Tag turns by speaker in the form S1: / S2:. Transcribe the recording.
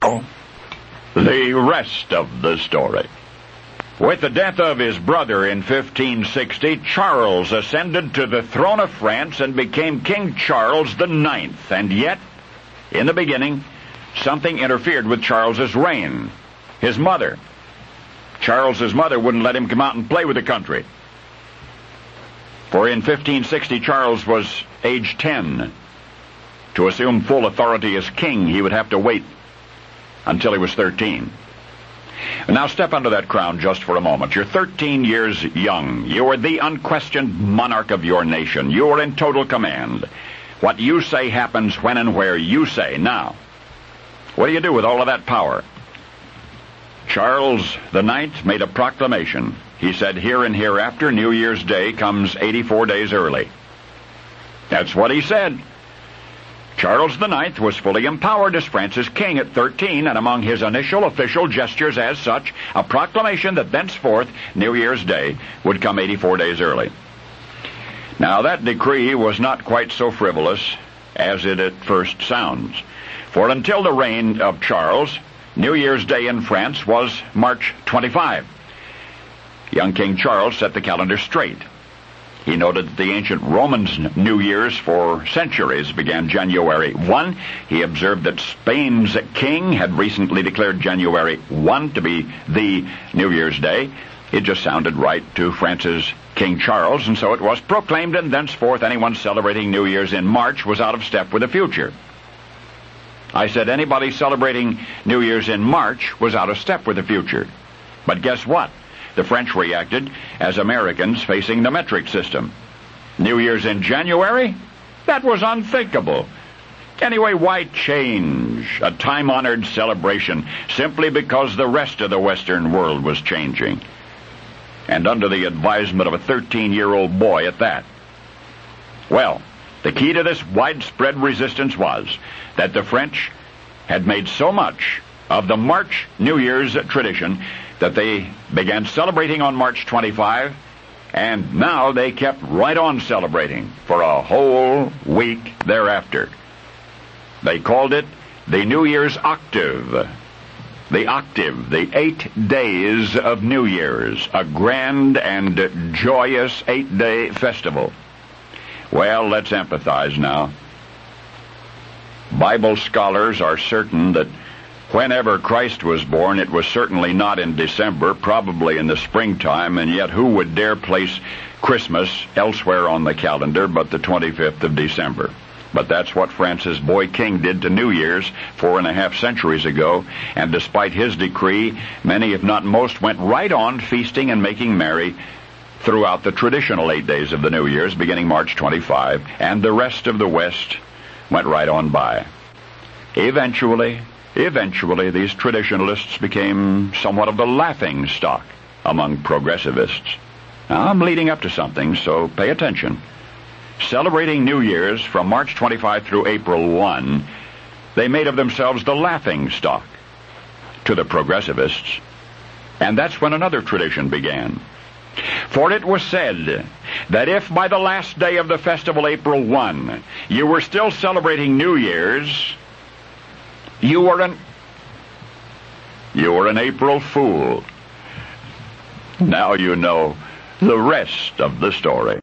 S1: The rest of the story. With the death of his brother in 1560, Charles ascended to the throne of France and became King Charles IX. And yet, in the beginning, something interfered with Charles's reign. His mother. Charles's mother wouldn't let him come out and play with the country. For in 1560, Charles was age 10. To assume full authority as king, he would have to wait until he was 13. Now step under that crown just for a moment. You're 13 years young. You are the unquestioned monarch of your nation. You are in total command. What you say happens when and where you say. Now, what do you do with all of that power? Charles IX made a proclamation. He said, here and hereafter, New Year's Day comes 84 days early. That's what he said. Charles IX was fully empowered as France's king at 13, and among his initial official gestures as such, a proclamation that thenceforth New Year's Day would come 84 days early. Now, that decree was not quite so frivolous as it at first sounds. For until the reign of Charles, New Year's Day in France was March 25. Young King Charles set the calendar straight. He noted that the ancient Romans' New Year's for centuries began January 1. He observed that Spain's king had recently declared January 1 to be the New Year's Day. It just sounded right to France's King Charles, and so it was proclaimed, and thenceforth anyone celebrating New Year's in March was out of step with the future. I said anybody celebrating New Year's in March was out of step with the future. But guess what? The French reacted as Americans facing the metric system. New Year's in January? That was unthinkable. Anyway, why change a time-honored celebration simply because the rest of the Western world was changing? And under the advisement of a 13-year-old boy at that. Well, the key to this widespread resistance was that the French had made so much of the March New Year's tradition that they began celebrating on March 25, and now they kept right on celebrating for a whole week thereafter. They called it the New Year's Octave. The octave, the 8 days of New Year's, a grand and joyous 8-day festival. Well, let's empathize now. Bible scholars are certain that whenever Christ was born, it was certainly not in December, probably in the springtime, and yet who would dare place Christmas elsewhere on the calendar but the 25th of December? But that's what France's boy king did to New Year's 4.5 centuries ago, and despite his decree, many, if not most, went right on feasting and making merry throughout the traditional 8 days of the New Year's, beginning March 25, and the rest of the West went right on by. Eventually, these traditionalists became somewhat of the laughing stock among progressivists. Now, I'm leading up to something, so pay attention. Celebrating New Year's from March 25 through April 1, they made of themselves the laughing stock to the progressivists. And that's when another tradition began. For it was said that if by the last day of the festival, April 1, you were still celebrating New Year's, you were an April Fool. Now you know the rest of the story.